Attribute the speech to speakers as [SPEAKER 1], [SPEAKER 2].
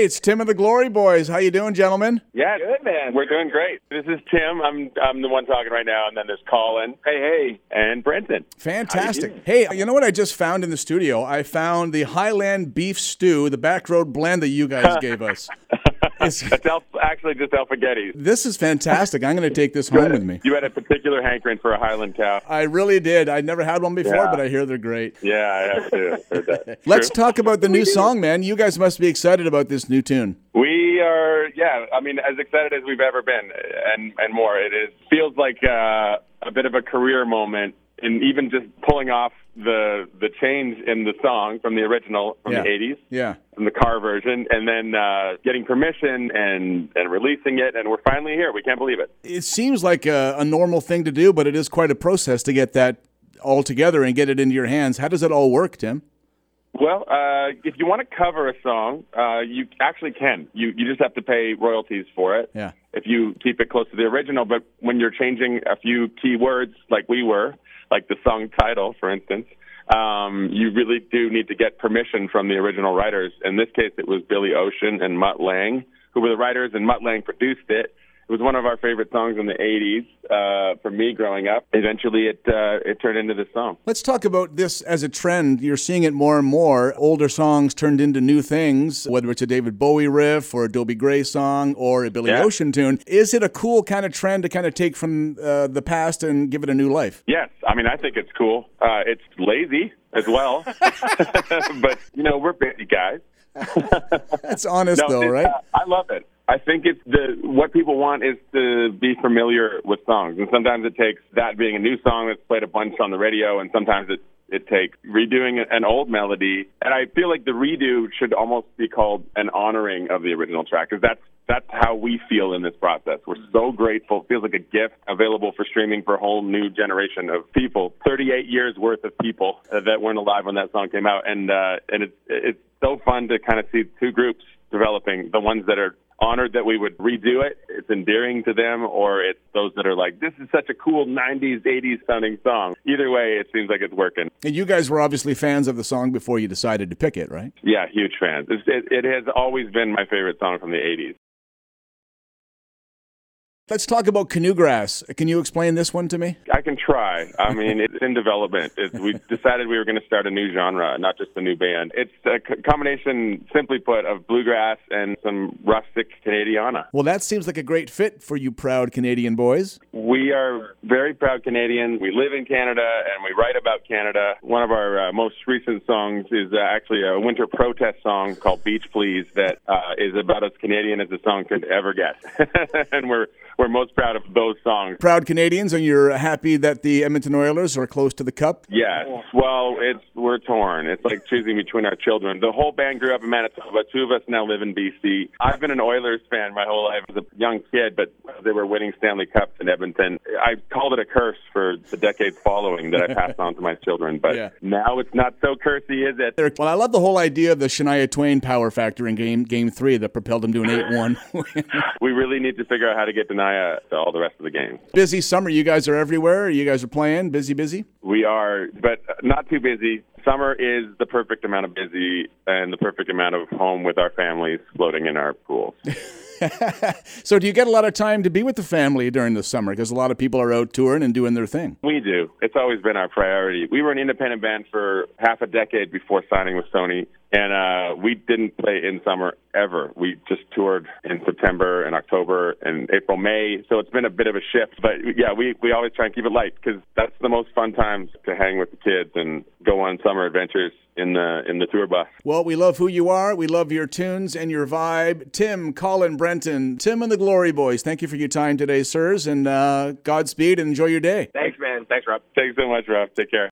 [SPEAKER 1] Hey, it's Tim and the Glory Boys. How you doing, gentlemen?
[SPEAKER 2] Yeah, good, man. We're doing great. This is Tim. I'm the one talking right now, and then there's Colin. Hey, and Brenton.
[SPEAKER 1] Fantastic. Hey, you know what I just found in the studio? I found the Highland beef stew, the Back Road blend that you guys gave us.
[SPEAKER 2] That's actually just Alphagetti's.
[SPEAKER 1] This is fantastic. I'm going to take this home with me.
[SPEAKER 2] You had a particular hankering for a Highland cow.
[SPEAKER 1] I really did. I'd never had one before, but I hear they're great.
[SPEAKER 2] Yeah, I have too. Heard that.
[SPEAKER 1] Let's talk about the new song, man. You guys must be excited about this new tune.
[SPEAKER 2] We are, I mean, as excited as we've ever been, and more. It feels like a bit of a career moment, and even just pulling off the change in the song from the original from the 80s, from the car version, and then getting permission and releasing it, and we're finally here. We can't believe it.
[SPEAKER 1] It seems like a normal thing to do, but it is quite a process to get that all together and get it into your hands. How does it all work, Tim?
[SPEAKER 2] Well, if you want to cover a song, you actually can. You just have to pay royalties for it if you keep it close to the original. But when you're changing a few key words, like we were, like the song title, for instance, you really do need to get permission from the original writers. In this case, it was Billy Ocean and Mutt Lange, who were the writers, and Mutt Lange produced it. It was one of our favorite songs in the 80s for me growing up. Eventually, it turned into this song.
[SPEAKER 1] Let's talk about this as a trend. You're seeing it more and more. Older songs turned into new things, whether it's a David Bowie riff or a Dobie Gray song or a Billy Ocean tune. Is it a cool kind of trend to kind of take from the past and give it a new life?
[SPEAKER 2] Yes. I mean, I think it's cool. It's lazy as well. But, we're busy guys.
[SPEAKER 1] That's honest, though, right?
[SPEAKER 2] I love it. I think what people want is to be familiar with songs, and sometimes it takes that being a new song that's played a bunch on the radio, and sometimes it takes redoing an old melody. And I feel like the redo should almost be called an honoring of the original track, because that's how we feel in this process. We're so grateful. It feels like a gift available for streaming for a whole new generation of people. 38 years worth of people that weren't alive when that song came out, and it's so fun to kind of see two groups developing. The ones that are honored that we would redo it, it's endearing to them, or it's those that are like, this is such a cool 90s, 80s sounding song. Either way, it seems like it's working.
[SPEAKER 1] And you guys were obviously fans of the song before you decided to pick it, right?
[SPEAKER 2] Yeah, huge fans. It has always been my favorite song from the 80s.
[SPEAKER 1] Let's talk about Canoegrass. Can you explain this one to me?
[SPEAKER 2] I can try. I mean, it's in development. We decided we were going to start a new genre, not just a new band. It's a combination, simply put, of bluegrass and some rustic Canadiana.
[SPEAKER 1] Well, that seems like a great fit for you proud Canadian boys.
[SPEAKER 2] We are very proud Canadians. We live in Canada, and we write about Canada. One of our most recent songs is actually a winter protest song called Beach Please that is about as Canadian as the song could ever get. And we're most proud of those songs.
[SPEAKER 1] Proud Canadians, and you're happy that the Edmonton Oilers are close to the Cup?
[SPEAKER 2] Yes. Well, we're torn. It's like choosing between our children. The whole band grew up in Manitoba. Two of us now live in BC. I've been an Oilers fan my whole life as a young kid, but they were winning Stanley Cups in Edmonton. I called it a curse for the decades following that I passed on to my children, but now it's not so cursey, is it?
[SPEAKER 1] Well, I love the whole idea of the Shania Twain power factor in Game 3 that propelled them to an 8-1.
[SPEAKER 2] We really need to figure out how to get Denia to all the rest of the games.
[SPEAKER 1] Busy summer. You guys are everywhere. You guys are playing. Busy? We
[SPEAKER 2] are, but not too busy. Summer is the perfect amount of busy and the perfect amount of home with our families floating in our pools.
[SPEAKER 1] So do you get a lot of time to be with the family during the summer? Because a lot of people are out touring and doing their thing.
[SPEAKER 2] We do. It's always been our priority. We were an independent band for half a decade before signing with Sony, and we didn't play in summer ever. We just toured in September and October and April, May. So it's been a bit of a shift. But yeah, we always try and keep it light because that's the most fun times to hang with the kids and go on summer adventures in the tour bus.
[SPEAKER 1] Well, we love who you are. We love your tunes and your vibe. Tim, Colin, Brenton, Tim and the Glory Boys, thank you for your time today, sirs, and Godspeed and enjoy your day.
[SPEAKER 2] Thanks, man. Thanks, Rob. Thanks so much, Rob. Take care.